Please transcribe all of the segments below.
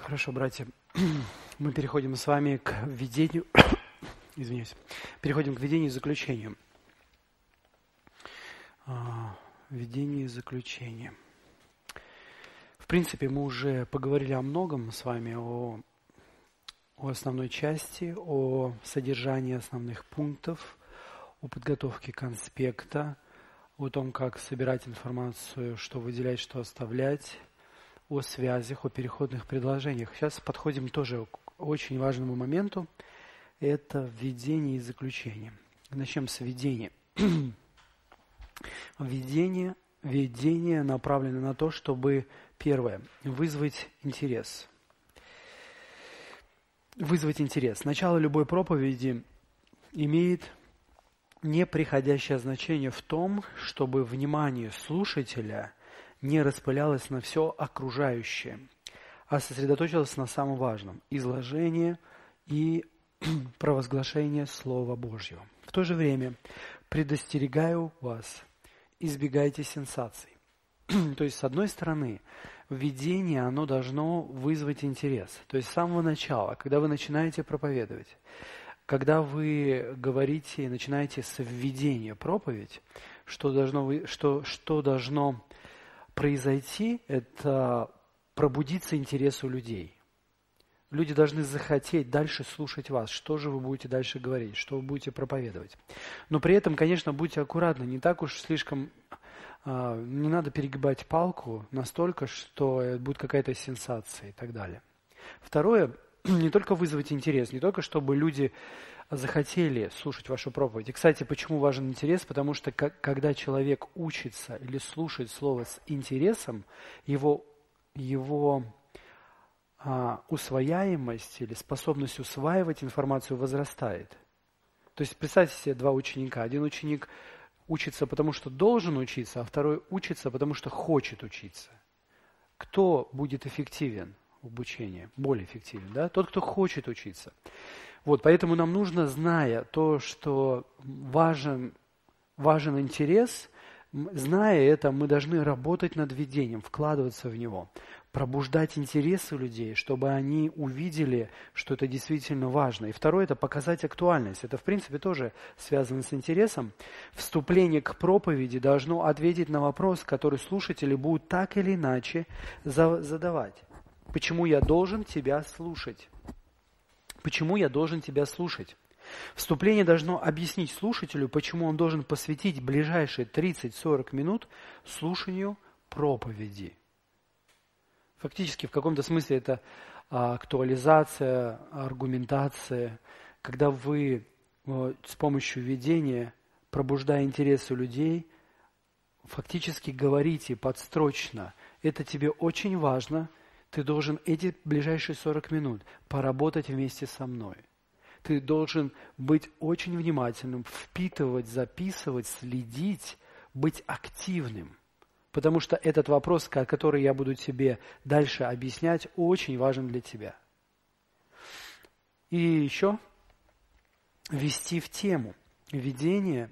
Хорошо, братья, мы переходим с вами к введению, переходим к введению и заключению. Введение и заключение. В принципе, мы уже поговорили о многом с вами, о основной части, о содержании основных пунктов, о подготовке конспекта, о том, как собирать информацию, что выделять, что оставлять, о связях, о переходных предложениях. Сейчас подходим тоже к очень важному моменту. Это введение и заключение. Начнем с введения. Введение направлено на то, чтобы, первое, вызвать интерес. Вызвать интерес. Начало любой проповеди имеет неприходящее значение в том, чтобы внимание слушателя не распылялось на все окружающее, а сосредоточилось на самом важном – изложение и провозглашение Слова Божьего. В то же время предостерегаю вас, избегайте сенсаций. То есть, с одной стороны, введение, оно должно вызвать интерес. То есть, с самого начала, когда вы начинаете проповедовать, когда вы говорите и начинаете с введения проповедь, что должно произойти, это пробудиться интересу людей. Люди должны захотеть дальше слушать вас, что же вы будете дальше говорить, что вы будете проповедовать. Но при этом, конечно, будьте аккуратны, не так уж слишком, не надо перегибать палку настолько, что будет какая-то сенсация и так далее. Второе, не только вызвать интерес, не только чтобы люди захотели слушать вашу проповедь. И, кстати, почему важен интерес? Потому что когда человек учится или слушает слово с интересом, его усвояемость или способность усваивать информацию возрастает. То есть представьте себе два ученика. Один ученик учится, потому что должен учиться, а второй учится, потому что хочет учиться. Кто будет эффективен в обучении? Более эффективен, да? Тот, кто хочет учиться. Вот, поэтому нам нужно, зная то, что важен интерес, зная это, мы должны работать над введением, вкладываться в него, пробуждать интересы людей, чтобы они увидели, что это действительно важно. И второе – это показать актуальность. Это, в принципе, тоже связано с интересом. Вступление к проповеди должно ответить на вопрос, который слушатели будут так или иначе задавать. Почему я должен тебя слушать? Почему я должен тебя слушать? Вступление должно объяснить слушателю, почему он должен посвятить ближайшие 30-40 минут слушанию проповеди. Фактически, в каком-то смысле это актуализация, аргументация, когда вы с помощью введения, пробуждая интересы людей, фактически говорите подстрочно: это тебе очень важно, ты должен эти ближайшие 40 минут поработать вместе со мной. Ты должен быть очень внимательным, впитывать, записывать, следить, быть активным. Потому что этот вопрос, который я буду тебе дальше объяснять, очень важен для тебя. И еще ввести в тему. Введение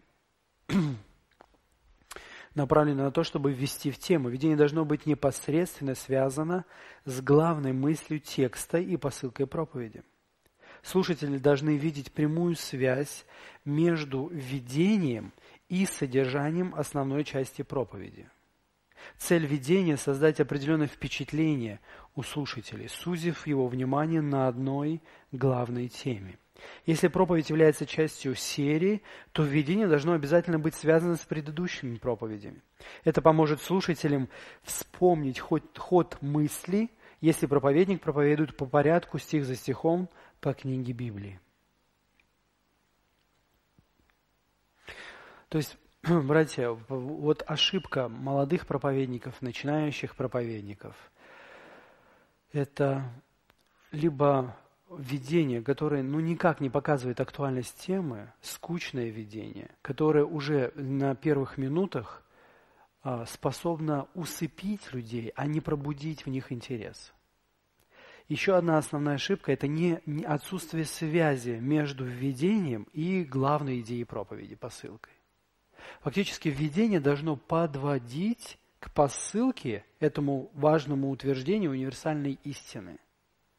направлено на то, чтобы ввести в тему. Введение должно быть непосредственно связано с главной мыслью текста и посылкой проповеди. Слушатели должны видеть прямую связь между введением и содержанием основной части проповеди. Цель введения – создать определенное впечатление у слушателей, сузив его внимание на одной главной теме. Если проповедь является частью серии, то введение должно обязательно быть связано с предыдущими проповедями. Это поможет слушателям вспомнить ход мысли, если проповедник проповедует по порядку, стих за стихом, по книге Библии. То есть, братья, вот ошибка молодых проповедников, начинающих проповедников, это либо введение, которое никак не показывает актуальность темы, скучное введение, которое уже на первых минутах способно усыпить людей, а не пробудить в них интерес. Еще одна основная ошибка – это не отсутствие связи между введением и главной идеей проповеди, посылкой. Фактически введение должно подводить к посылке, этому важному утверждению универсальной истины.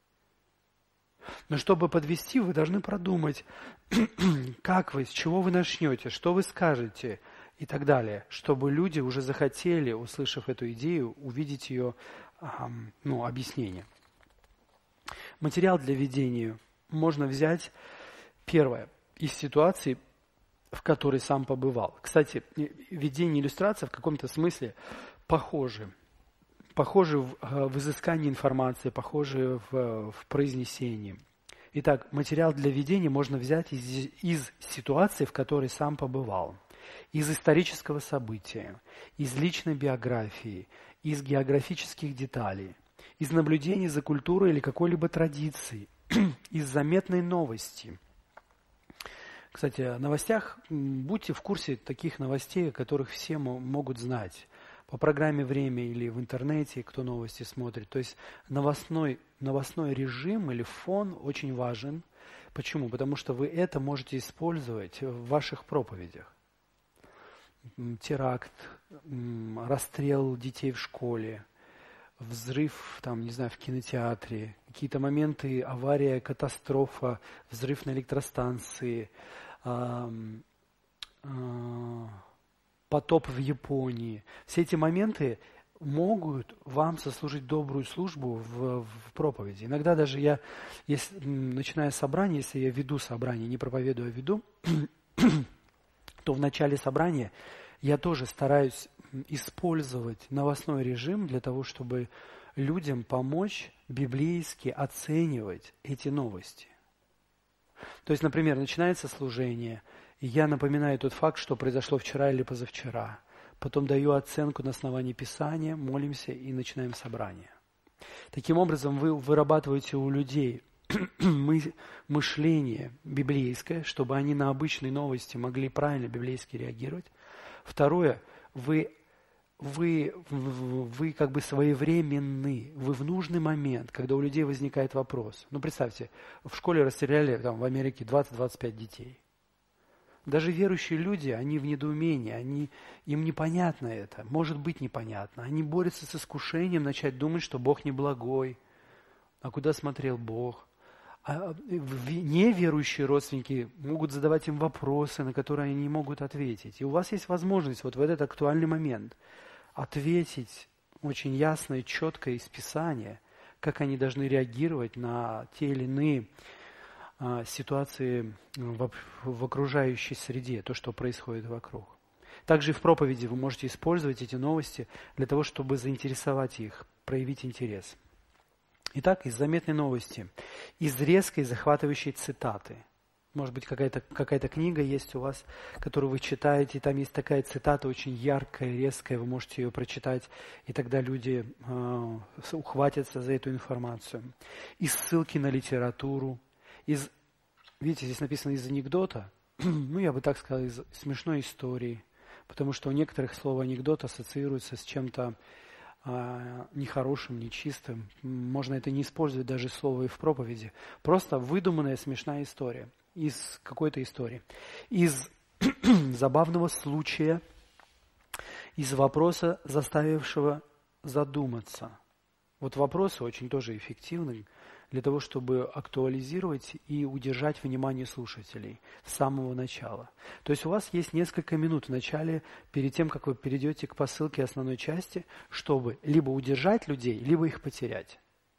Но чтобы подвести, вы должны продумать, как вы, с чего вы начнете, что вы скажете и так далее, чтобы люди уже захотели, услышав эту идею, увидеть ее объяснение. Материал для ведения можно взять, первое, из ситуации, в которой сам побывал. Кстати, ведение и иллюстрация в каком-то смысле похожи. Похожи в изыскании информации, похожи в произнесении. Итак, материал для ведения можно взять из ситуации, в которой сам побывал, из исторического события, из личной биографии, из географических деталей, из наблюдений за культурой или какой-либо традицией, из заметной новости. Кстати, о новостях, будьте в курсе таких новостей, о которых все могут знать. По программе «Время» или в интернете, кто новости смотрит. То есть новостной режим или фон очень важен. Почему? Потому что вы это можете использовать в ваших проповедях. Теракт, расстрел детей в школе, взрыв, в кинотеатре, какие-то моменты, авария, катастрофа, взрыв на электростанции, потоп в Японии. Все эти моменты могут вам сослужить добрую службу в проповеди. Иногда даже я, начиная собрание, если я веду собрание, не проповедую, а веду, то в начале собрания я тоже стараюсь использовать новостной режим для того, чтобы людям помочь библейски оценивать эти новости. То есть, например, начинается служение, и я напоминаю тот факт, что произошло вчера или позавчера. Потом даю оценку на основании Писания, молимся и начинаем собрание. Таким образом, вы вырабатываете у людей мышление библейское, чтобы они на обычные новости могли правильно библейски реагировать. Второе, вы как бы своевременны, вы в нужный момент, когда у людей возникает вопрос. Представьте, в школе расстреляли в Америке 20-25 детей. Даже верующие люди, они в недоумении, им непонятно это, может быть непонятно. Они борются с искушением начать думать, что Бог неблагой, а куда смотрел Бог. А неверующие родственники могут задавать им вопросы, на которые они не могут ответить. И у вас есть возможность в этот актуальный момент ответить очень ясно и четко из Писания, как они должны реагировать на те или иные ситуации в окружающей среде, то, что происходит вокруг. Также и в проповеди вы можете использовать эти новости для того, чтобы заинтересовать их, проявить интерес. Итак, из заметной новости, из резкой захватывающей цитаты. Может быть, какая-то книга есть у вас, которую вы читаете, и там есть такая цитата очень яркая, резкая, вы можете ее прочитать, и тогда люди ухватятся за эту информацию. Из ссылки на литературу, видите, здесь написано из анекдота, я бы так сказал, из смешной истории, потому что у некоторых слово анекдот ассоциируется с чем-то нехорошим, нечистым. Можно это не использовать даже слово и в проповеди. Просто выдуманная смешная история из какой-то истории. Из забавного случая, из вопроса, заставившего задуматься. Вопросы очень тоже эффективны для того, чтобы актуализировать и удержать внимание слушателей с самого начала. То есть у вас есть несколько минут в начале, перед тем, как вы перейдете к посылке основной части, чтобы либо удержать людей, либо их потерять.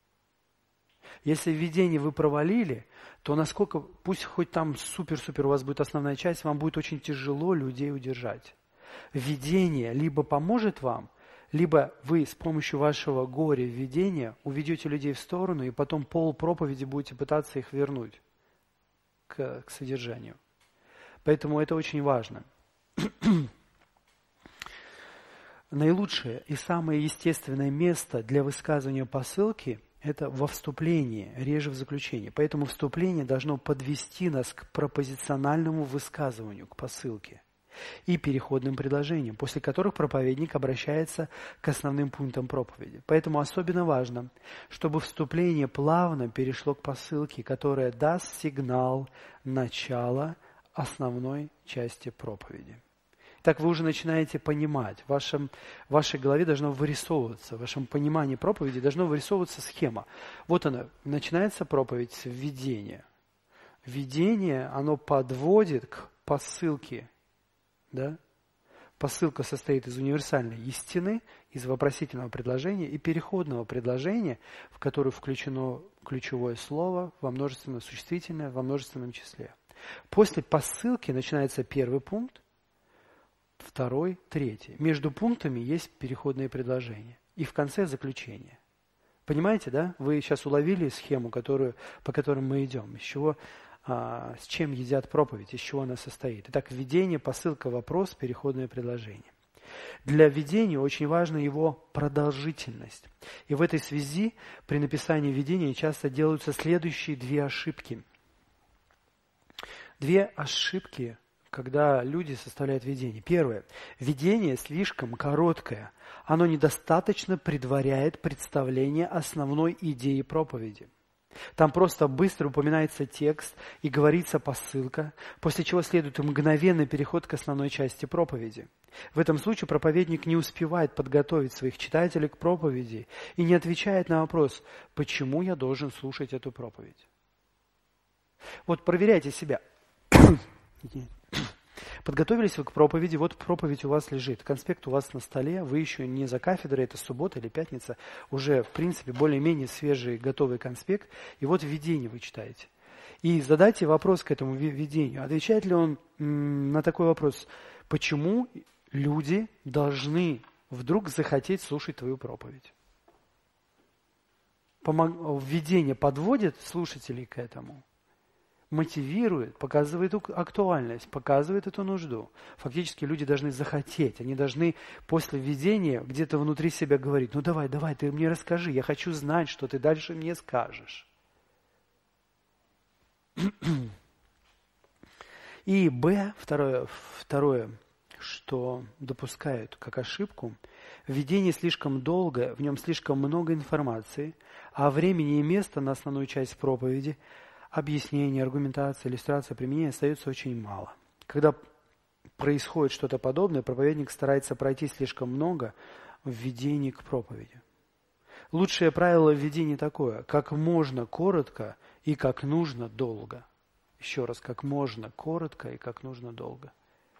Если введение вы провалили, то пусть хоть там супер-супер у вас будет основная часть, вам будет очень тяжело людей удержать. Введение либо поможет вам, либо вы с помощью вашего горя введения уведете людей в сторону, и потом полпроповеди будете пытаться их вернуть к содержанию. Поэтому это очень важно. Наилучшее и самое естественное место для высказывания посылки – это во вступлении, реже в заключении. Поэтому вступление должно подвести нас к пропозициональному высказыванию, к посылке и переходным предложениям, после которых проповедник обращается к основным пунктам проповеди. Поэтому особенно важно, чтобы вступление плавно перешло к посылке, которая даст сигнал начала основной части проповеди. Так вы уже начинаете понимать, в вашей голове должно вырисовываться, в вашем понимании проповеди должна вырисовываться схема. Вот она, начинается проповедь с введения. Введение, оно подводит к посылке, да? Посылка состоит из универсальной истины, из вопросительного предложения и переходного предложения, в которое включено ключевое слово во множественное существительное во множественном числе. После посылки начинается первый пункт, второй, третий. Между пунктами есть переходные предложения. И в конце заключение. Понимаете, да? Вы сейчас уловили схему, по которой мы идем. С чем едят проповедь, из чего она состоит. Итак, введение, посылка, вопрос, переходное предложение. Для введения очень важна его продолжительность. И в этой связи при написании введения часто делаются следующие две ошибки. Две ошибки, когда люди составляют введение. Первое. Введение слишком короткое. Оно недостаточно предваряет представление основной идеи проповеди. Там просто быстро упоминается текст и говорится посылка, после чего следует мгновенный переход к основной части проповеди. В этом случае проповедник не успевает подготовить своих читателей к проповеди и не отвечает на вопрос, почему я должен слушать эту проповедь. Вот проверяйте себя. Подготовились вы к проповеди, вот проповедь у вас лежит, конспект у вас на столе, вы еще не за кафедрой, это суббота или пятница, уже, в принципе, более-менее свежий, готовый конспект, и вот введение вы читаете. И задайте вопрос к этому введению. Отвечает ли он на такой вопрос, почему люди должны вдруг захотеть слушать твою проповедь? Введение подводит слушателей к этому? Мотивирует, показывает актуальность, показывает эту нужду. Фактически люди должны захотеть, они должны после введения где-то внутри себя говорить, ну давай, ты мне расскажи, я хочу знать, что ты дальше мне скажешь. И второе, что допускают как ошибку, введение слишком долгое, в нем слишком много информации, а времени и места на основную часть проповеди объяснение, аргументация, иллюстрация, применение остается очень мало. Когда происходит что-то подобное, проповедник старается пройти слишком много в введении к проповеди. Лучшее правило введения такое: как можно коротко и как нужно долго. Еще раз, как можно коротко и как нужно долго.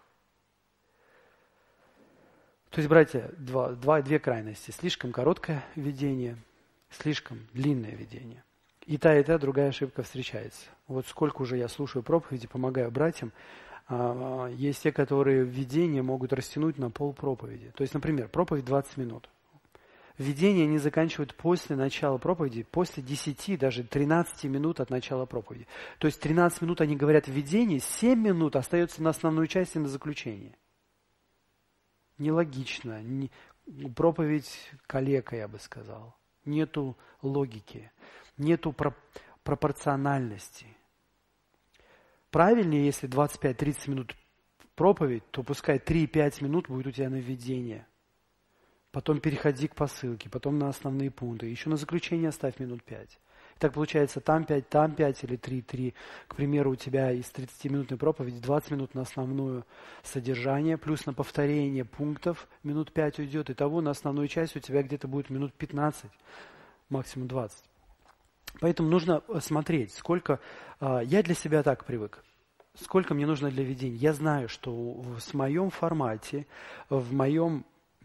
То есть, братья, две крайности. Слишком короткое введение, слишком длинное введение. И та, другая ошибка встречается. Вот сколько уже я слушаю проповеди, помогаю братьям, есть те, которые введение могут растянуть на полпроповеди. То есть, например, проповедь 20 минут. Введение они заканчивают после начала проповеди, после 10, даже 13 минут от начала проповеди. То есть 13 минут они говорят введение, 7 минут остается на основную часть и на заключение. Нелогично. Проповедь калека, я бы сказал. Нету логики. Нету пропорциональности. Правильнее, если 25-30 минут проповедь, то пускай 3-5 минут будет у тебя на введение. Потом переходи к посылке, потом на основные пункты. Еще на заключение оставь минут 5. Так получается там 5 или 3. К примеру, у тебя из 30-минутной проповеди 20 минут на основное содержание, плюс на повторение пунктов минут 5 уйдет. Итого на основную часть у тебя где-то будет минут 15, максимум 20. Поэтому нужно смотреть, сколько... Я для себя так привык. Сколько мне нужно для введения. Я знаю, что в моем формате, в моем...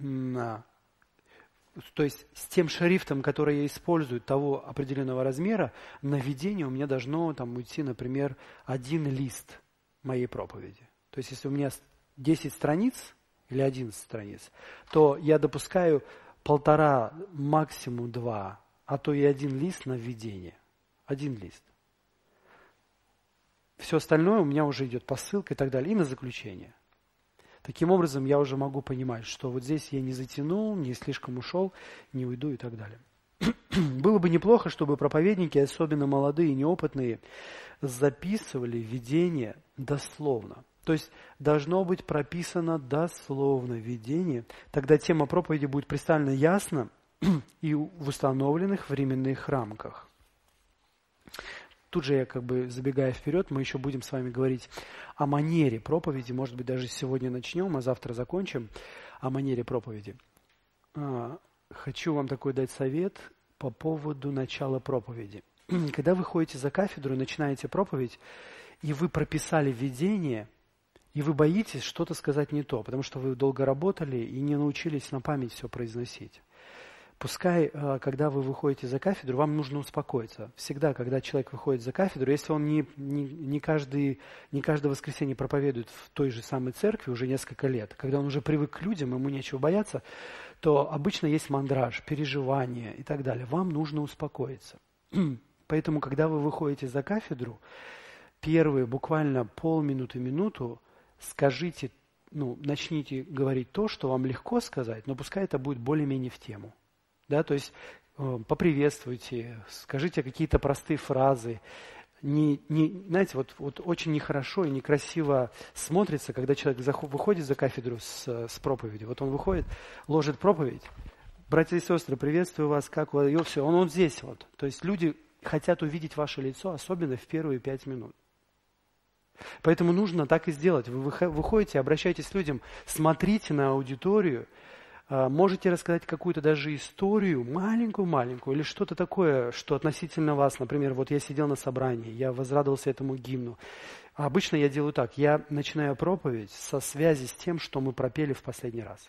То есть с тем шрифтом, который я использую, того определенного размера, на введение у меня должно там уйти, например, 1 лист моей проповеди. То есть если у меня 10 страниц или 11 страниц, то я допускаю 1,5, максимум 2, а то и 1 лист на введение. 1 лист. Все остальное у меня уже идет посылка и так далее, и на заключение. Таким образом, я уже могу понимать, что вот здесь я не затянул, не слишком ушел, не уйду и так далее. Было бы неплохо, чтобы проповедники, особенно молодые и неопытные, записывали введение дословно. То есть должно быть прописано дословно введение, тогда тема проповеди будет представлена ясно и в установленных временных рамках. тут же я как бы забегая вперед, мы еще будем с вами говорить о манере проповеди, может быть, даже сегодня начнем, а завтра закончим о манере проповеди. Хочу вам такой дать совет по поводу начала проповеди. Когда вы ходите за кафедру и начинаете проповедь, и вы прописали введение, и вы боитесь что-то сказать не то, потому что вы долго работали и не научились на память все произносить. Пускай, когда вы выходите за кафедру, вам нужно успокоиться. Всегда, когда человек выходит за кафедру, если он не каждое воскресенье проповедует в той же самой церкви уже несколько лет, когда он уже привык к людям, ему нечего бояться, то обычно есть мандраж, переживания и так далее. Вам нужно успокоиться. Поэтому, когда вы выходите за кафедру, первые буквально полминуты-минуту скажите, начните говорить то, что вам легко сказать, но пускай это будет более-менее в тему. Да, то есть поприветствуйте, скажите какие-то простые фразы. Знаете, вот очень нехорошо и некрасиво смотрится, когда человек выходит за кафедру с проповедью. Вот он выходит, ложит проповедь. Братья и сестры, приветствую вас, как вы, и все, он здесь вот. То есть люди хотят увидеть ваше лицо, особенно в первые 5 минут. Поэтому нужно так и сделать. Вы выходите, обращайтесь к людям, смотрите на аудиторию, можете рассказать какую-то даже историю, маленькую-маленькую, или что-то такое, что относительно вас. Например, вот я сидел на собрании, я возрадовался этому гимну. А обычно я делаю так, я начинаю проповедь со связи с тем, что мы пропели в последний раз.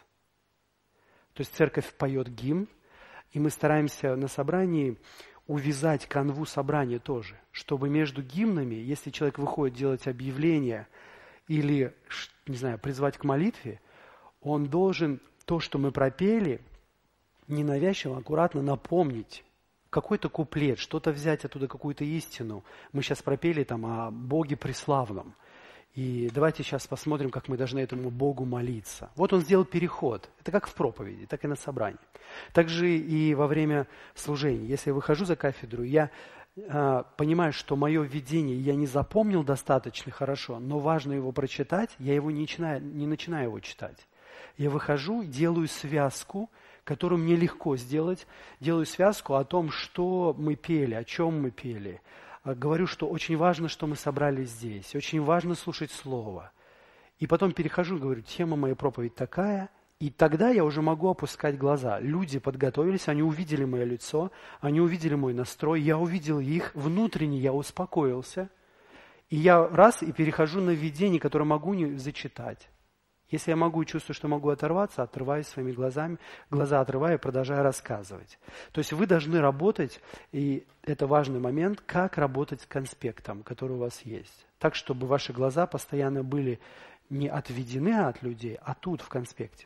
То есть церковь поет гимн, и мы стараемся на собрании увязать канву собрания тоже, чтобы между гимнами, если человек выходит делать объявление или, не знаю, призвать к молитве, он должен то, что мы пропели, ненавязчиво, аккуратно напомнить. Какой-то куплет, что-то взять оттуда, какую-то истину. Мы сейчас пропели там о Боге преславном. И давайте сейчас посмотрим, как мы должны этому Богу молиться. Вот он сделал переход. Это как в проповеди, так и на собрании. Также и во время служения. Если я выхожу за кафедру, я понимаю, что мое видение я не запомнил достаточно хорошо, но важно его прочитать, я его не начинаю его читать. Я выхожу, делаю связку, которую мне легко сделать, делаю связку о том, что мы пели, о чем мы пели. Говорю, что очень важно, что мы собрались здесь, очень важно слушать Слово. И потом перехожу, говорю, тема моей проповеди такая, и тогда я уже могу опускать глаза. Люди подготовились, они увидели мое лицо, они увидели мой настрой, я увидел их, внутренне я успокоился, и я и перехожу на видение, которое могу не зачитать. Если я могу и чувствую, что могу оторваться, отрываюсь своими глазами, глаза отрываю и продолжаю рассказывать. То есть вы должны работать, и это важный момент, как работать с конспектом, который у вас есть. Так, чтобы ваши глаза постоянно были не отведены от людей, а тут, в конспекте.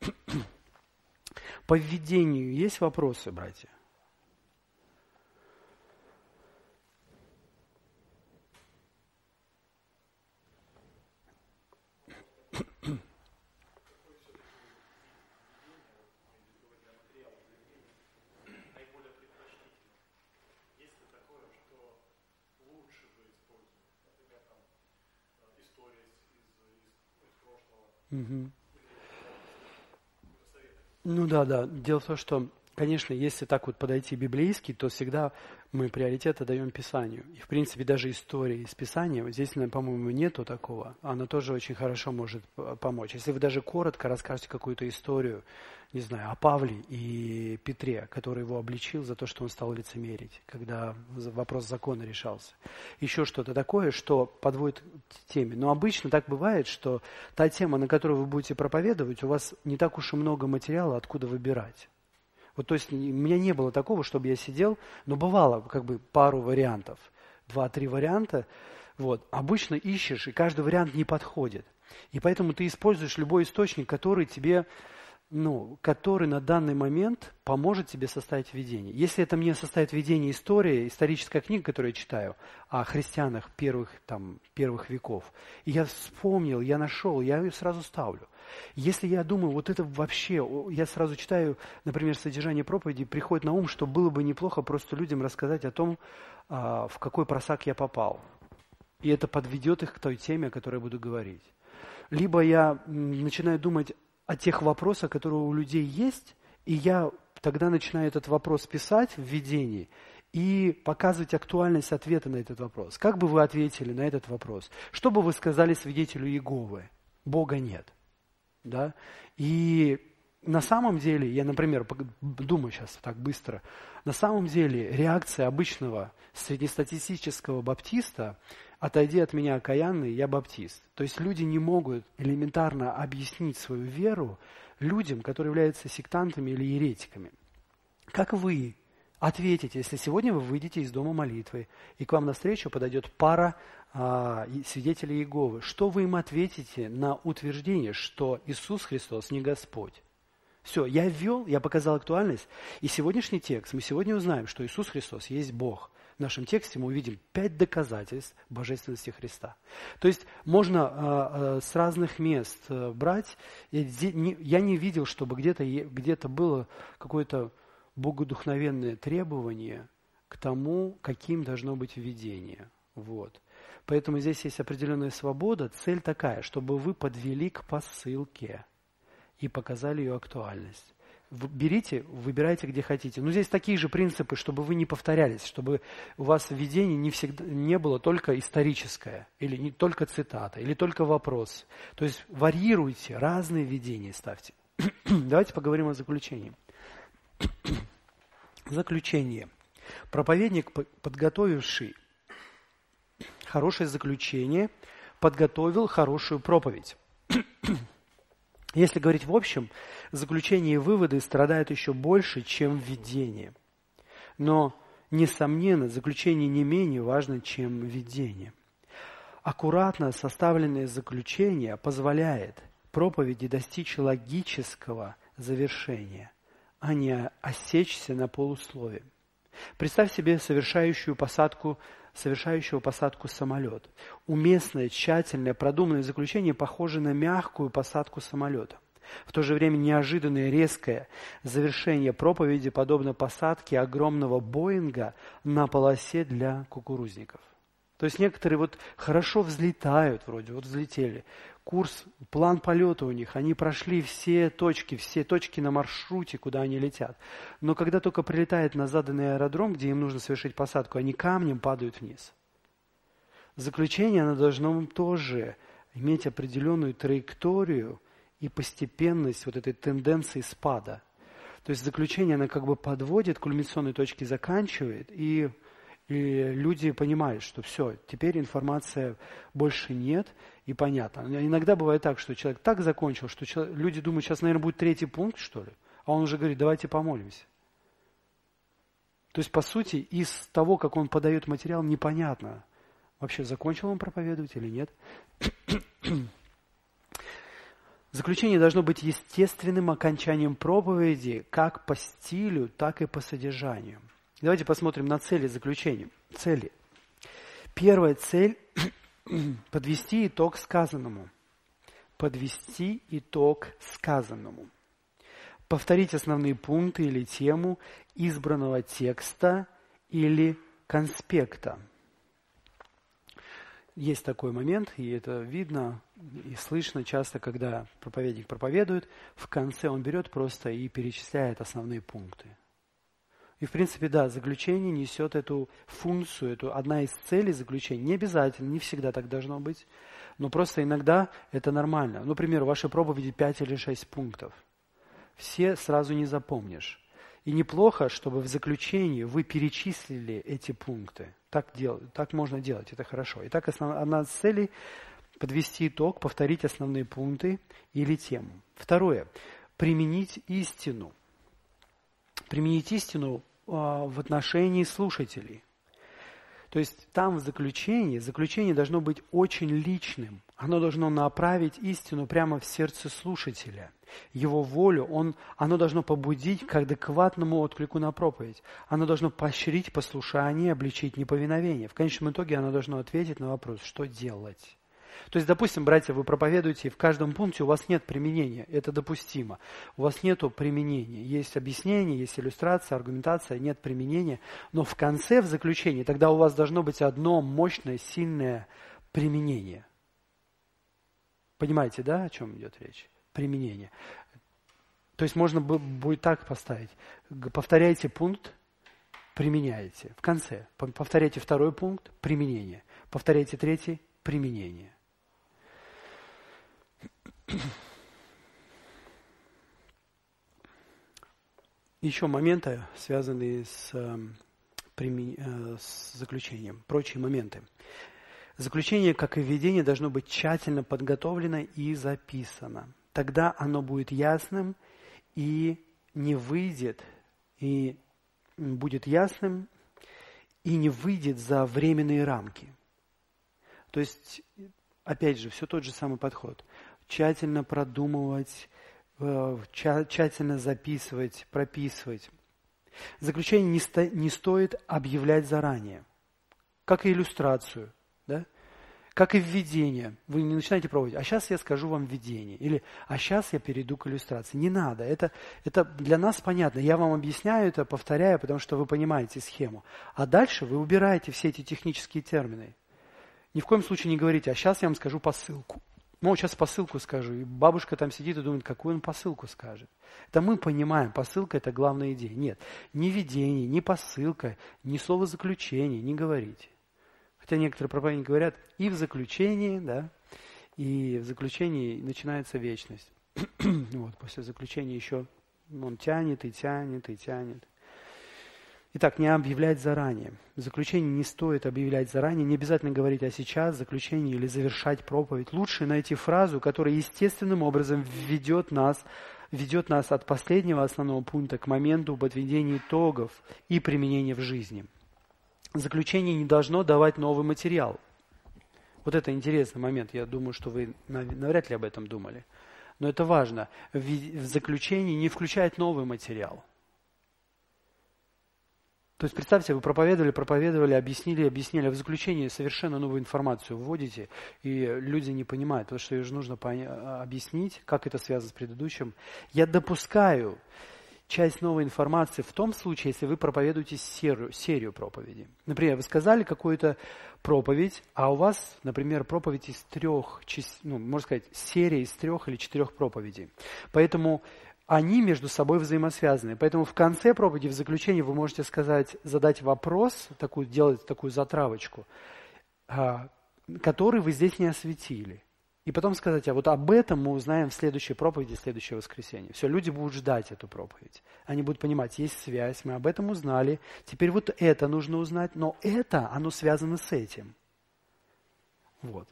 По введению есть вопросы, братья? Угу. Ну да. Дело в том, что, конечно, если так вот подойти библейски, то всегда мы приоритет отдаем Писанию. И, в принципе, даже история из Писания, вот здесь, по-моему, нету такого. Она тоже очень хорошо может помочь. Если вы даже коротко расскажете какую-то историю, не знаю, о Павле и Петре, который его обличил за то, что он стал лицемерить, когда вопрос закона решался. Еще что-то такое, что подводит к теме. Но обычно так бывает, что та тема, на которую вы будете проповедовать, у вас не так уж и много материала, откуда выбирать. Вот, то есть у меня не было такого, чтобы я сидел, но бывало как бы пару вариантов, 2-3 варианта. Вот. Обычно ищешь, и каждый вариант не подходит. И поэтому ты используешь любой источник, который тебе, который на данный момент поможет тебе составить видение. Если это мне составит видение историческая книга, которую я читаю, о христианах первых веков, и я вспомнил, я нашел, я ее сразу ставлю. Если я думаю, вот это вообще, я сразу читаю, например, содержание проповеди, приходит на ум, что было бы неплохо просто людям рассказать о том, в какой просак я попал. И это подведет их к той теме, о которой я буду говорить. Либо я начинаю думать о тех вопросах, которые у людей есть, и я тогда начинаю этот вопрос писать в видении, и показывать актуальность ответа на этот вопрос. Как бы вы ответили на этот вопрос? Что бы вы сказали свидетелю Иеговы? Бога нет. Да? И на самом деле, я, например, думаю сейчас так быстро, на самом деле реакция обычного среднестатистического баптиста: «Отойди от меня, окаянный, я баптист». То есть люди не могут элементарно объяснить свою веру людям, которые являются сектантами или еретиками. Как вы ответите, если сегодня вы выйдете из дома молитвы, и к вам навстречу подойдет пара свидетелей Иеговы? Что вы им ответите на утверждение, что Иисус Христос не Господь? Все, я показал актуальность, и сегодняшний текст, мы сегодня узнаем, что Иисус Христос есть Бог. В нашем тексте мы увидим 5 доказательств божественности Христа. То есть можно с разных мест брать. Я не видел, чтобы где-то было какое-то богодухновенное требование к тому, каким должно быть видение. Вот. Поэтому здесь есть определенная свобода. Цель такая, чтобы вы подвели к посылке и показали ее актуальность. Берите, выбирайте, где хотите. Но здесь такие же принципы, чтобы вы не повторялись, чтобы у вас видение не было только историческое, или не только цитата, или только вопрос. То есть варьируйте, разные видения ставьте. Давайте поговорим о заключении. Заключение. Проповедник, подготовивший хорошее заключение, подготовил хорошую проповедь. Если говорить в общем, заключения и выводы страдают еще больше, чем введение. Но, несомненно, заключение не менее важно, чем введение. Аккуратно составленное заключение позволяет проповеди достичь логического завершения, а не осечься на полуслове. Представь себе совершающего посадку самолет. Уместное, тщательное, продуманное заключение похоже на мягкую посадку самолета. В то же время неожиданное, резкое завершение проповеди подобно посадке огромного Боинга на полосе для кукурузников. То есть некоторые хорошо взлетают, вроде взлетели. Курс, план полета у них, они прошли все точки на маршруте, куда они летят. Но когда только прилетает на заданный аэродром, где им нужно совершить посадку, они камнем падают вниз. Заключение, оно должно тоже иметь определенную траекторию и постепенность этой тенденции спада. То есть заключение, оно как бы подводит, кульминационной точки заканчивает, и люди понимают, что все, теперь информации больше нет, и понятно. Иногда бывает так, что человек так закончил, что люди думают, сейчас, наверное, будет 3-й пункт, что ли, а он уже говорит, давайте помолимся. То есть, по сути, из того, как он подает материал, непонятно, вообще закончил он проповедовать или нет. Заключение должно быть естественным окончанием проповеди как по стилю, так и по содержанию. Давайте посмотрим на цели заключения. Цели. Первая цель – подвести итог сказанному. Подвести итог сказанному. Повторить основные пункты или тему избранного текста или конспекта. Есть такой момент, и это видно и слышно часто, когда проповедник проповедует, в конце он берет просто и перечисляет основные пункты. И, в принципе, да, заключение несет эту функцию, одна из целей заключения. Не обязательно, не всегда так должно быть, но просто иногда это нормально. Например, в вашей проповеди 5 или 6 пунктов. Все сразу не запомнишь. И неплохо, чтобы в заключении вы перечислили эти пункты. Так можно делать, это хорошо. Итак, одна из целей – подвести итог, повторить основные пункты или тему. Второе – применить истину. Применить истину в отношении слушателей. То есть там в заключение должно быть очень личным. Оно должно направить истину прямо в сердце слушателя. Его волю, оно должно побудить к адекватному отклику на проповедь. Оно должно поощрить послушание, обличить неповиновение. В конечном итоге оно должно ответить на вопрос, что делать. То есть, допустим, братья, вы проповедуете, и в каждом пункте у вас нет применения, это допустимо. У вас нет применения. Есть объяснение, есть иллюстрация, аргументация, нет применения. Но в конце, в заключении, тогда у вас должно быть одно мощное, сильное применение. Понимаете, да, о чем идет речь? Применение. То есть можно будет так поставить. Повторяйте пункт, применяете. В конце. Повторяйте второй пункт, применение. Повторяйте третий, применение. Еще моменты, связанные с заключением. Прочие моменты. Заключение, как и введение, должно быть тщательно подготовлено и записано. Тогда оно будет ясным и не выйдет, и будет ясным, и не выйдет за временные рамки. То есть, опять же, все тот же самый подход. Тщательно продумывать, тщательно записывать, прописывать. Заключение не стоит объявлять заранее, как и иллюстрацию, да? Как и введение. Вы не начинаете пробовать, а сейчас я скажу вам введение, или а сейчас я перейду к иллюстрации. Не надо, это для нас понятно. Я вам объясняю это, повторяю, потому что вы понимаете схему. А дальше вы убираете все эти технические термины. Ни в коем случае не говорите, а сейчас я вам скажу посылку. Ну, сейчас посылку скажу. И бабушка там сидит и думает, какую он посылку скажет. Это мы понимаем, посылка – это главная идея. Нет, ни введение, ни посылка, ни слово заключение не говорите. Хотя некоторые проповедники говорят, и в заключении, да, и в заключении начинается вечность. Вот, после заключения еще он тянет и тянет и тянет. Итак, не объявлять заранее. Заключение не стоит объявлять заранее, не обязательно говорить о сейчас, заключении или завершать проповедь. Лучше найти фразу, которая естественным образом ведет нас от последнего основного пункта к моменту подведения итогов и применения в жизни. Заключение не должно давать новый материал. Вот это интересный момент. Я думаю, что вы навряд ли об этом думали. Но это важно. В заключении не включать новый материал. То есть, представьте, вы проповедовали, объяснили, а в заключении совершенно новую информацию вводите, и люди не понимают, потому что ее же нужно объяснить, как это связано с предыдущим. Я допускаю часть новой информации в том случае, если вы проповедуете серию проповедей. Например, вы сказали какую-то проповедь, а у вас, например, проповедь из можно сказать, серия из 3 или 4 проповедей. Поэтому они между собой взаимосвязаны. Поэтому в конце проповеди, в заключении вы можете задать вопрос, делать такую затравочку, который вы здесь не осветили. И потом сказать, а вот об этом мы узнаем в следующей проповеди, в следующее воскресенье. Все, люди будут ждать эту проповедь. Они будут понимать, есть связь, мы об этом узнали. Теперь вот это нужно узнать, но оно связано с этим. Вот.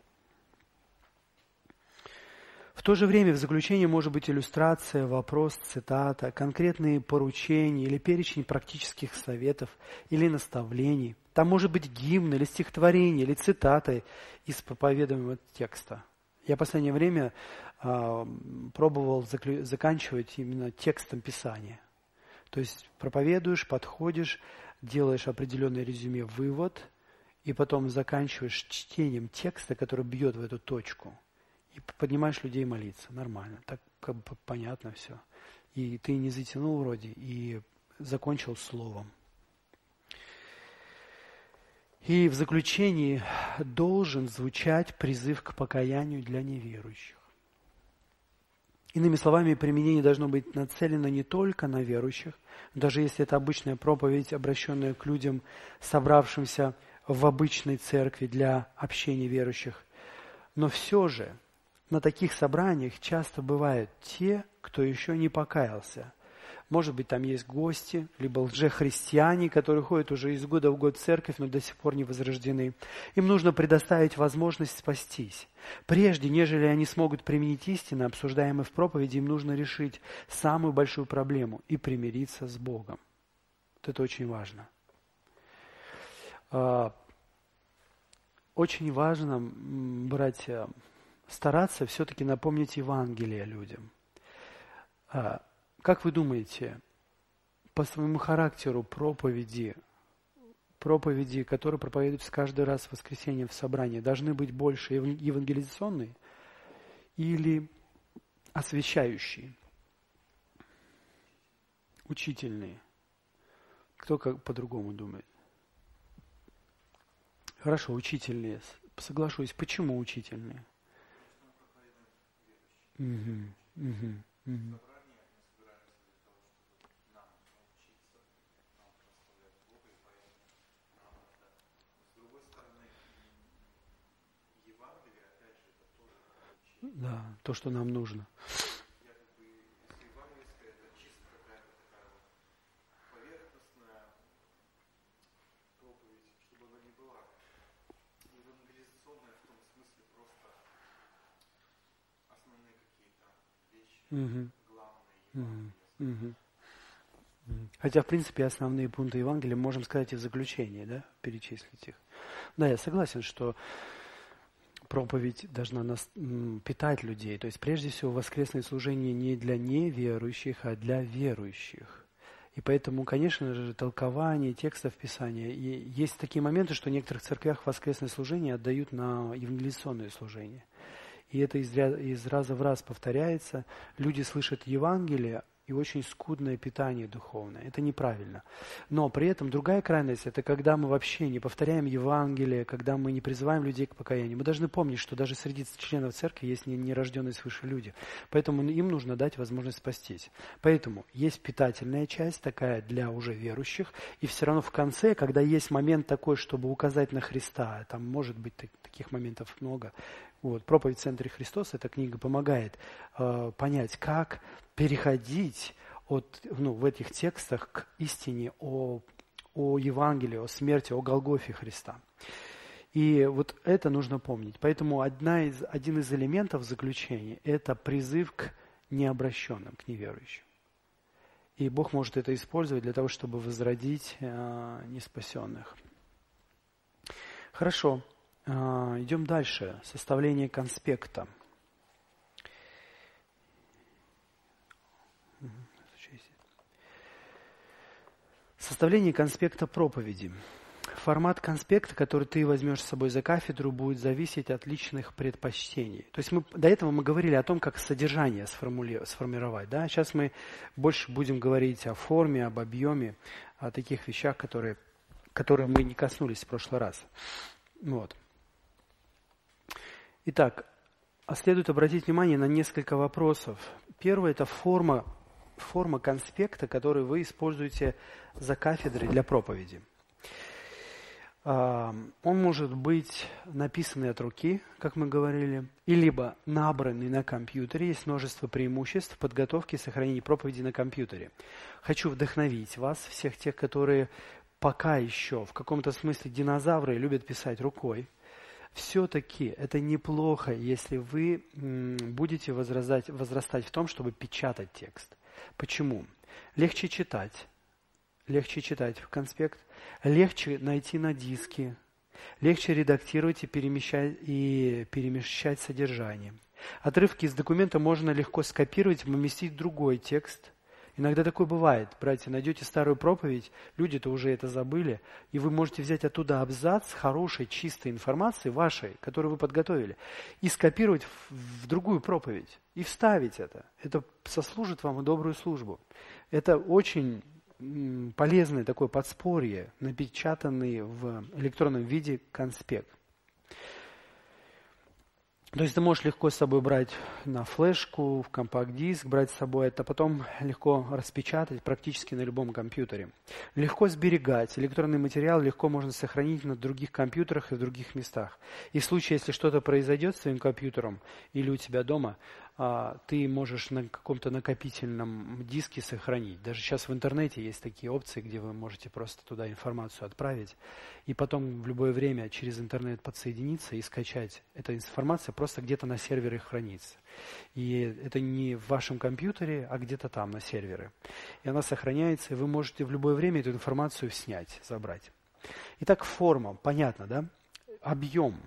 В то же время в заключении может быть иллюстрация, вопрос, цитата, конкретные поручения или перечень практических советов или наставлений. Там может быть гимн или стихотворение, или цитаты из проповедуемого текста. Я в последнее время пробовал заканчивать именно текстом Писания. То есть проповедуешь, подходишь, делаешь определенное резюме, вывод, и потом заканчиваешь чтением текста, который бьет в эту точку. И поднимаешь людей молиться. Нормально. Так как бы понятно все. И ты не затянул вроде, и закончил словом. И в заключении должен звучать призыв к покаянию для неверующих. Иными словами, применение должно быть нацелено не только на верующих, даже если это обычная проповедь, обращенная к людям, собравшимся в обычной церкви для общения верующих. Но все же на таких собраниях часто бывают те, кто еще не покаялся. Может быть, там есть гости, либо лжехристиане, которые ходят уже из года в год в церковь, но до сих пор не возрождены. Им нужно предоставить возможность спастись. Прежде, нежели они смогут применить истины, обсуждаемые в проповеди, им нужно решить самую большую проблему и примириться с Богом. Вот это очень важно. Очень важно, братья, стараться все-таки напомнить Евангелие людям. Как вы думаете, по своему характеру проповеди, которые проповедуются каждый раз в воскресенье в собрании, должны быть больше евангелизационные или освящающие, учительные? Кто как по-другому думает? Хорошо, учительные. Соглашусь. Почему учительные? да, то, что нам нужно. Мгм. Мгм. Мгм. Мгм. Хотя, в принципе, основные пункты Евангелия можем сказать и в заключении, да, перечислить их. Да, я согласен, что проповедь должна нас питать людей. То есть, прежде всего, воскресное служение не для неверующих, а для верующих. И поэтому, конечно же, толкование текстов Писания. И есть такие моменты, что в некоторых церквях воскресное служение отдают на евангелизационное служение. И это из раза в раз повторяется. Люди слышат Евангелие и очень скудное питание духовное. Это неправильно. Но при этом другая крайность – это когда мы вообще не повторяем Евангелие, когда мы не призываем людей к покаянию. Мы должны помнить, что даже среди членов церкви есть нерожденные свыше люди. Поэтому им нужно дать возможность спастись. Поэтому есть питательная часть такая для уже верующих. И все равно в конце, когда есть момент такой, чтобы указать на Христа, там может быть таких моментов много. Вот, «Проповедь в центре Христос», эта книга помогает понять, как переходить в этих текстах к истине о Евангелии, о смерти, о Голгофе Христа. И вот это нужно помнить. Поэтому один из элементов заключения – это призыв к необращенным, к неверующим. И Бог может это использовать для того, чтобы возродить неспасенных. Хорошо. Идем дальше. Составление конспекта. Составление конспекта проповеди. Формат конспекта, который ты возьмешь с собой за кафедру, будет зависеть от личных предпочтений. То есть до этого мы говорили о том, как содержание сформировать. Да? Сейчас мы больше будем говорить о форме, об объеме, о таких вещах, которые мы не коснулись в прошлый раз. Вот. Итак, следует обратить внимание на несколько вопросов. Первое – это форма конспекта, который вы используете за кафедрой для проповеди. Он может быть написанный от руки, как мы говорили, и либо набранный на компьютере. Есть множество преимуществ подготовки и сохранения проповеди на компьютере. Хочу вдохновить вас, всех тех, которые пока еще в каком-то смысле динозавры любят писать рукой. Все-таки это неплохо, если вы будете возрастать в том, чтобы печатать текст. Почему? Легче читать в конспект, легче найти на диске, легче редактировать и перемещать содержание. Отрывки из документа можно легко скопировать и поместить в другой текст. Иногда такое бывает, братья, найдете старую проповедь, люди-то уже это забыли, и вы можете взять оттуда абзац хорошей, чистой информации вашей, которую вы подготовили, и скопировать в другую проповедь, и вставить это. Это сослужит вам добрую службу. Это очень полезное такое подспорье, напечатанный в электронном виде конспект. То есть ты можешь легко с собой брать на флешку, в компакт-диск, брать с собой это, потом легко распечатать практически на любом компьютере. Легко сберегать. Электронный материал легко можно сохранить на других компьютерах и в других местах. И в случае, если что-то произойдет с твоим компьютером или у тебя дома, ты можешь на каком-то накопительном диске сохранить. Даже сейчас в интернете есть такие опции, где вы можете просто туда информацию отправить, и потом в любое время через интернет подсоединиться и скачать. Эта информация просто где-то на сервере хранится. И это не в вашем компьютере, а где-то там на сервере. И она сохраняется, и вы можете в любое время эту информацию снять, забрать. Итак, форма. Понятно, да? Объем.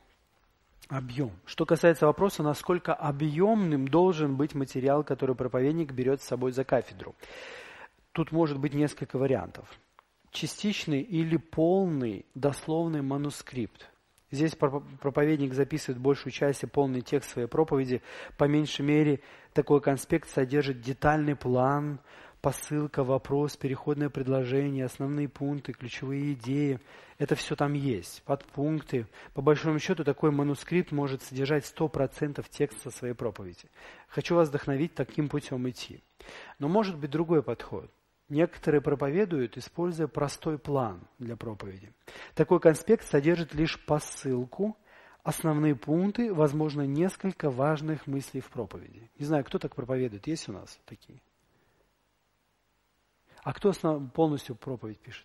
Что касается вопроса, насколько объемным должен быть материал, который проповедник берет с собой за кафедру. Тут может быть несколько вариантов. Частичный или полный дословный манускрипт. Здесь проповедник записывает большую часть и полный текст своей проповеди. По меньшей мере, такой конспект содержит детальный план, посылка, вопрос, переходное предложение, основные пункты, ключевые идеи. Это все там есть, подпункты. По большому счету, такой манускрипт может содержать 100% текста своей проповеди. Хочу вас вдохновить таким путем идти. Но может быть другой подход. Некоторые проповедуют, используя простой план для проповеди. Такой конспект содержит лишь посылку, основные пункты, возможно, несколько важных мыслей в проповеди. Не знаю, кто так проповедует, есть у нас такие? А кто полностью проповедь пишет?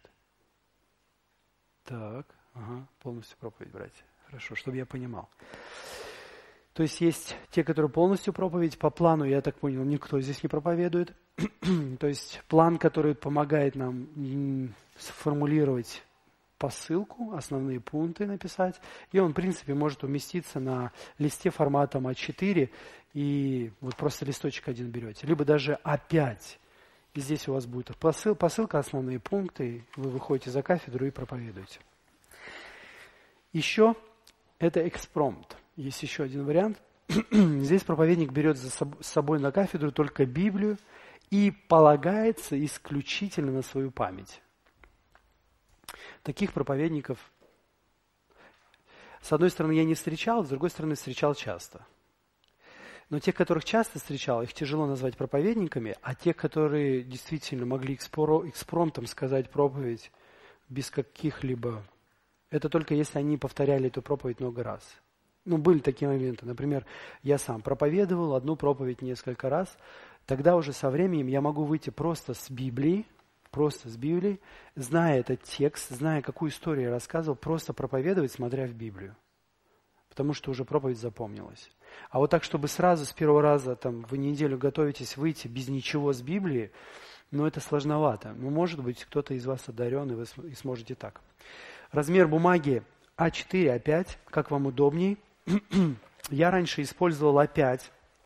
Так, ага, полностью проповедь, братья. Хорошо, чтобы я понимал. То есть те, которые полностью проповедь, по плану, я так понял, никто здесь не проповедует. То есть план, который помогает нам сформулировать посылку, основные пункты написать, и он, в принципе, может уместиться на листе форматом А4, и вот просто листочек один берете, либо даже А5, и здесь у вас будет посылка, основные пункты, вы выходите за кафедру и проповедуете. Еще это экспромт. Есть еще один вариант. Здесь проповедник берет с собой на кафедру только Библию и полагается исключительно на свою память. Таких проповедников, с одной стороны, я не встречал, с другой стороны, встречал часто. Но тех, которых часто встречал, их тяжело назвать проповедниками, а тех, которые действительно могли экспромтом сказать проповедь без каких-либо... Это только если они повторяли эту проповедь много раз. Были такие моменты. Например, я сам проповедовал одну проповедь несколько раз. Тогда уже со временем я могу выйти просто с Библии, зная этот текст, зная, какую историю я рассказывал, просто проповедовать, смотря в Библию. Потому что уже проповедь запомнилась. А вот так, чтобы сразу с первого раза вы неделю готовитесь выйти без ничего с Библии, это сложновато. Может быть, кто-то из вас одарен, и вы сможете так. Размер бумаги А4, А5, как вам удобней. Я раньше использовал А5,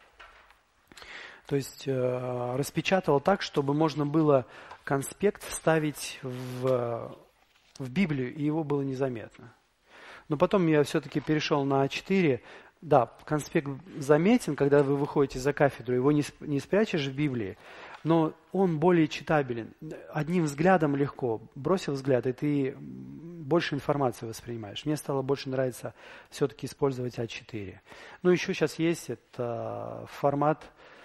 то есть распечатывал так, чтобы можно было конспект вставить в Библию, и его было незаметно. Но потом я все-таки перешел на А4. Да, конспект заметен, когда вы выходите за кафедру, его не спрячешь в Библии, но он более читабелен. Одним взглядом легко. Бросил взгляд, и ты больше информации воспринимаешь. Мне стало больше нравиться все-таки использовать А4. Еще сейчас есть это формат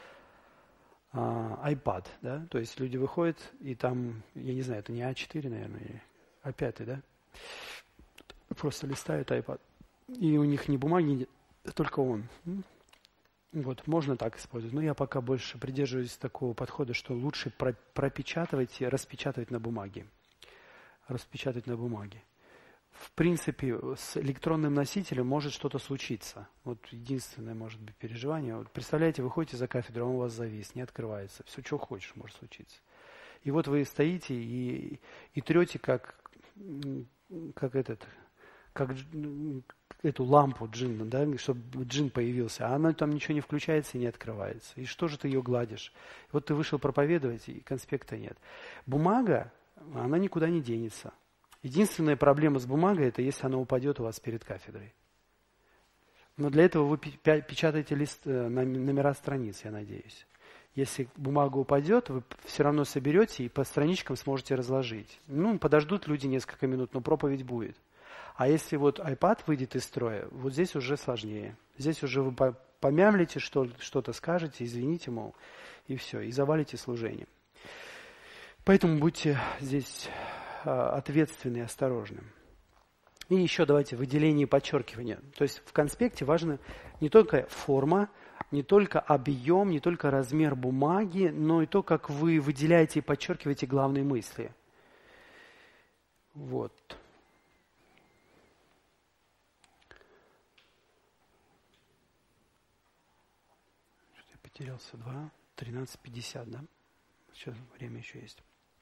iPad, да? То есть люди выходят, и там, я не знаю, это не А4, наверное, или А5, да? Просто листают iPad. И у них ни бумаги нет, только он. Можно так использовать. Но я пока больше придерживаюсь такого подхода, что лучше пропечатывать и распечатывать на бумаге. В принципе, с электронным носителем может что-то случиться. Единственное, может быть, переживание. Представляете, вы ходите за кафедру, он у вас завис, не открывается. Все, что хочешь, может случиться. И вы стоите и трете, как эту лампу джинна, да, чтобы джин появился, а она там ничего не включается и не открывается. И что же ты ее гладишь? Ты вышел проповедовать, и конспекта нет. Бумага, она никуда не денется. Единственная проблема с бумагой, это если она упадет у вас перед кафедрой. Но для этого вы печатаете номера страниц, я надеюсь. Если бумага упадет, вы все равно соберете и по страничкам сможете разложить. Подождут люди несколько минут, но проповедь будет. А если iPad выйдет из строя, здесь уже сложнее. Здесь уже вы помямлите, что-то скажете, извините, мол, и все, и завалите служение. Поэтому будьте здесь ответственны и осторожны. И еще давайте выделение и подчеркивание. То есть в конспекте важна не только форма, не только объем, не только размер бумаги, но и то, как вы выделяете и подчеркиваете главные мысли. Потерялся 13:50, да? Сейчас время еще есть.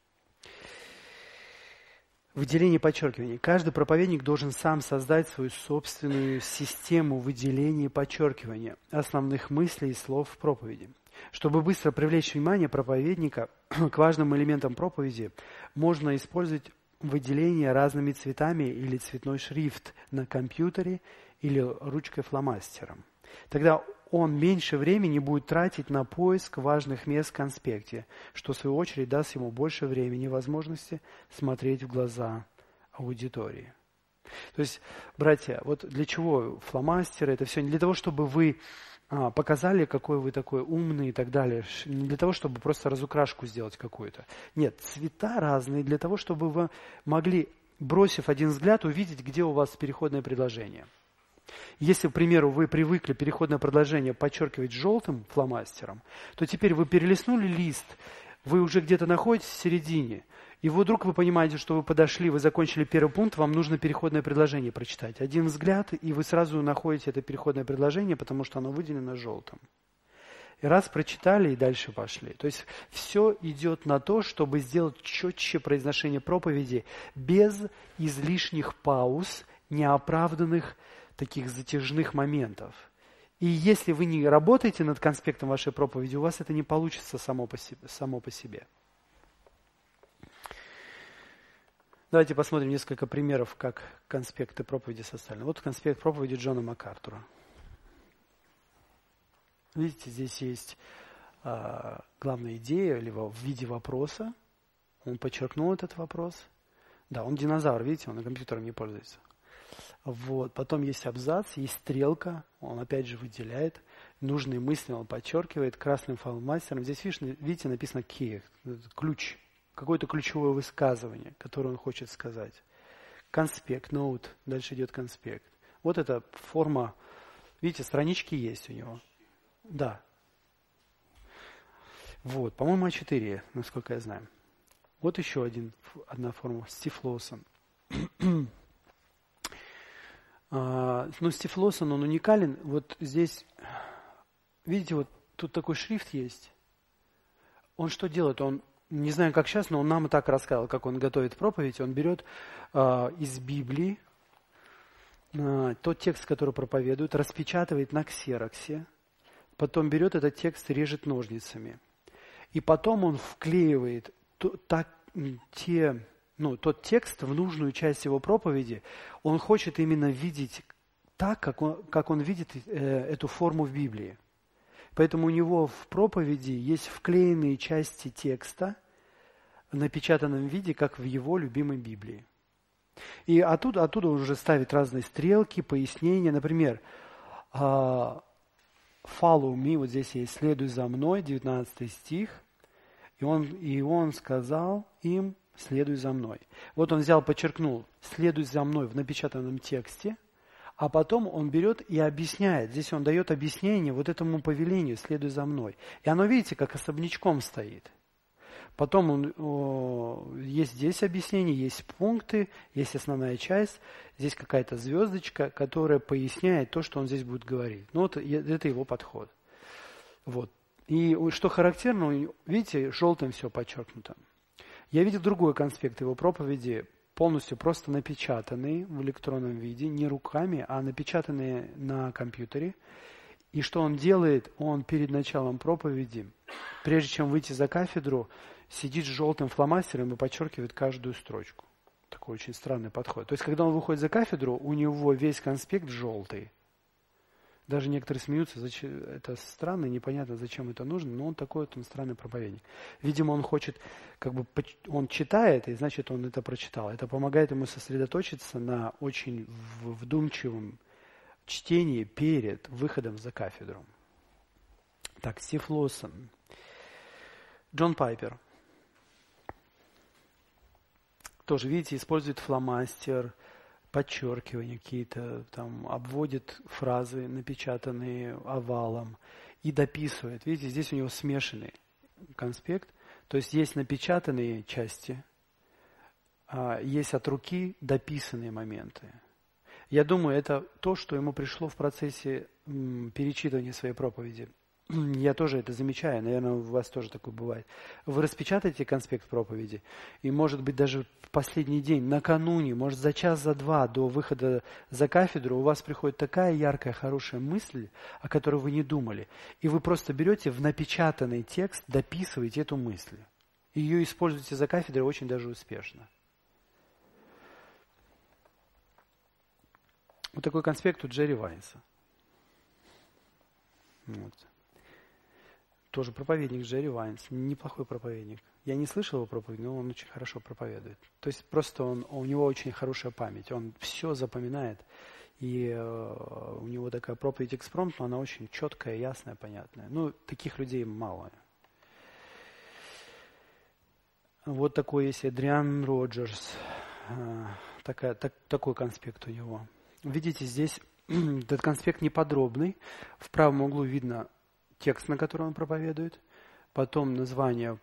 Выделение и подчеркивание. Каждый проповедник должен сам создать свою собственную систему выделения и подчеркивания основных мыслей и слов в проповеди. Чтобы быстро привлечь внимание проповедника к важным элементам проповеди, можно использовать выделение разными цветами или цветной шрифт на компьютере или ручкой-фломастером. Тогда он меньше времени будет тратить на поиск важных мест в конспекте, что в свою очередь даст ему больше времени и возможности смотреть в глаза аудитории. То есть, братья, для чего фломастеры? Это все не для того, чтобы вы показали, какой вы такой умный и так далее. Не для того, чтобы просто разукрашку сделать какую-то. Нет, цвета разные для того, чтобы вы могли, бросив один взгляд, увидеть, где у вас переходное предложение. Если, к примеру, вы привыкли переходное предложение подчеркивать желтым фломастером, то теперь вы перелистнули лист, вы уже где-то находитесь в середине, и вдруг вы понимаете, что вы подошли, вы закончили первый пункт, вам нужно переходное предложение прочитать. Один взгляд, и вы сразу находите это переходное предложение, потому что оно выделено желтым. И раз прочитали, и дальше пошли. То есть все идет на то, чтобы сделать четче произношение проповеди без излишних пауз, неоправданных таких затяжных моментов. И если вы не работаете над конспектом вашей проповеди, у вас это не получится само по себе. Давайте посмотрим несколько примеров, как конспекты проповеди составлены. Вот конспект проповеди Джона МакАртура. Видите, здесь есть главная идея, либо в виде вопроса. Он подчеркнул этот вопрос. Да, он динозавр, видите, он на компьютере не пользуется. Вот. Потом есть абзац, есть стрелка, он опять же выделяет. Нужные мысли он подчеркивает красным фломастером. Здесь, видите, написано key, ключ, какое-то ключевое высказывание, которое он хочет сказать. Конспект, ноут, дальше идет конспект. Вот эта форма, видите, странички есть у него. Да. Вот, по-моему, А4, насколько я знаю. Вот еще одна форма, Стив Лоусон. Но Стив Лоусон, он уникален. Вот здесь, видите, вот тут такой шрифт есть. Он что делает? Он, не знаю, как сейчас, но он нам и так рассказал, как он готовит проповедь. Он берет из Библии тот текст, который проповедует, распечатывает на ксероксе, потом берет этот текст и режет ножницами. И потом он вклеивает тот текст в нужную часть его проповеди. Он хочет именно видеть так, как он видит эту форму в Библии. Поэтому у него в проповеди есть вклеенные части текста в напечатанном виде, как в его любимой Библии. И оттуда он уже ставит разные стрелки, пояснения. Например, follow me, вот здесь есть «следуй за мной», 19 стих. И он сказал им: «Следуй за мной». Вот он взял, подчеркнул «следуй за мной» в напечатанном тексте, а потом он берет и объясняет. Здесь он дает объяснение вот этому повелению «следуй за мной». И оно, видите, как особнячком стоит. Потом есть здесь объяснение, есть пункты, есть основная часть, здесь какая-то звездочка, которая поясняет то, что он здесь будет говорить. Ну, вот это его подход. Вот. И что характерно, видите, желтым все подчеркнуто. Я видел другой конспект его проповеди, полностью просто напечатанный в электронном виде, не руками, а напечатанный на компьютере. И что он делает? Он перед началом проповеди, прежде чем выйти за кафедру, сидит с желтым фломастером и подчеркивает каждую строчку. Такой очень странный подход. То есть, когда он выходит за кафедру, у него весь конспект желтый. Даже некоторые смеются, это странно, непонятно, зачем это нужно, но он такой вот странный проповедник. Видимо, он хочет, он читает, и значит, он это прочитал. Это помогает ему сосредоточиться на очень вдумчивом чтении перед выходом за кафедру. Так, Стив Лоусон. Джон Пайпер. Тоже, видите, использует фломастер, подчеркивания какие-то, там, обводит фразы, напечатанные овалом, и дописывает. Видите, здесь у него смешанный конспект. То есть есть напечатанные части, есть от руки дописанные моменты. Я думаю, это то, что ему пришло в процессе перечитывания своей проповеди. Я тоже это замечаю, наверное, у вас тоже такое бывает. Вы распечатаете конспект проповеди, и, может быть, даже в последний день, накануне, может, за час, за два до выхода за кафедру у вас приходит такая яркая, хорошая мысль, о которой вы не думали, и вы просто берете в напечатанный текст, дописываете эту мысль. И ее используете за кафедрой очень даже успешно. Вот такой конспект у Джерри Вайнса. Вот. Тоже проповедник Джерри Вайнс, неплохой проповедник. Я не слышал его проповедь, но он очень хорошо проповедует. То есть просто у него очень хорошая память, он все запоминает. И у него такая проповедь экспромт, но она очень четкая, ясная, понятная. Ну, таких людей мало. Вот такой есть Adrian Rogers. Такой конспект у него. Видите, здесь Этот конспект неподробный. В правом углу видно текст, на который он проповедует. Потом название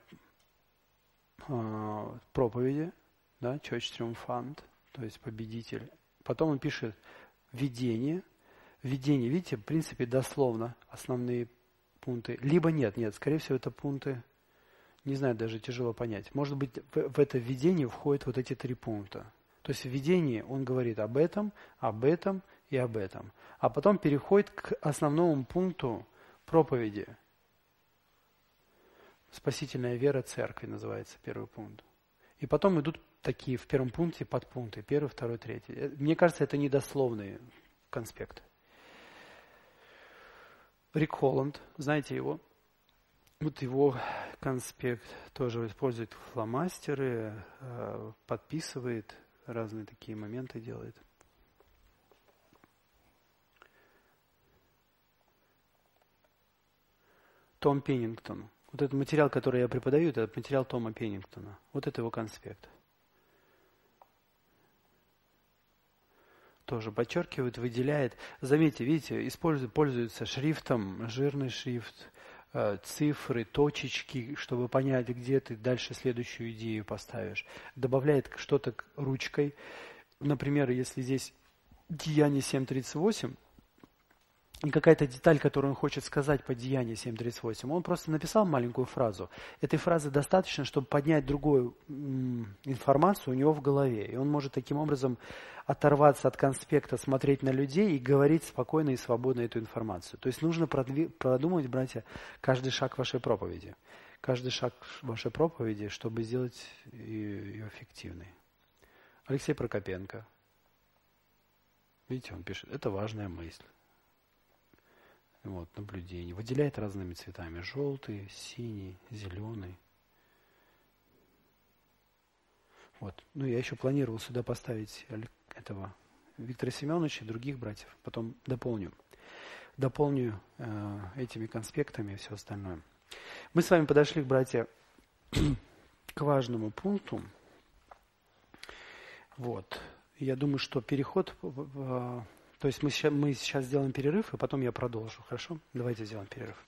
проповеди, да, Church Triumphant, то есть победитель. Потом он пишет введение. Введение, видите, в принципе, дословно основные пункты. Либо нет, скорее всего, это пункты, не знаю, даже тяжело понять. Может быть, в это введение входят вот эти 3 пункта. То есть в введении он говорит об этом и об этом. А потом переходит к основному пункту проповеди. Спасительная вера церкви называется первый пункт. И потом идут такие в первом пункте подпункты. 1, 2, 3. Мне кажется, это недословный конспект. Рик Холланд, знаете его? Вот его конспект тоже использует фломастеры, подписывает, разные такие моменты делает. Том Пеннингтон. Вот этот материал, который я преподаю, это материал Тома Пеннингтона. Вот это его конспект. Тоже подчеркивает, выделяет. Заметьте, видите, пользуется шрифтом, жирный шрифт, цифры, точечки, чтобы понять, где ты дальше следующую идею поставишь. Добавляет что-то ручкой. Например, если здесь Деяние 7.38, и какая-то деталь, которую он хочет сказать по Деянию 7.38, он просто написал маленькую фразу. Этой фразы достаточно, чтобы поднять другую информацию у него в голове. И он может таким образом оторваться от конспекта, смотреть на людей и говорить спокойно и свободно эту информацию. То есть нужно продумать, братья, каждый шаг вашей проповеди. Каждый шаг вашей проповеди, чтобы сделать ее эффективной. Алексей Прокопенко. Видите, он пишет, это важная мысль. Вот, наблюдение. Выделяет разными цветами. Желтый, синий, зеленый. Вот. Ну, я еще планировал сюда поставить этого Виктора Семеновича и других братьев. Потом дополню. Дополню этими конспектами и все остальное. Мы с вами подошли, братья, к важному пункту. Вот. Я думаю, что переход... То есть мы сейчас сделаем перерыв, и потом я продолжу. Хорошо? Давайте сделаем перерыв.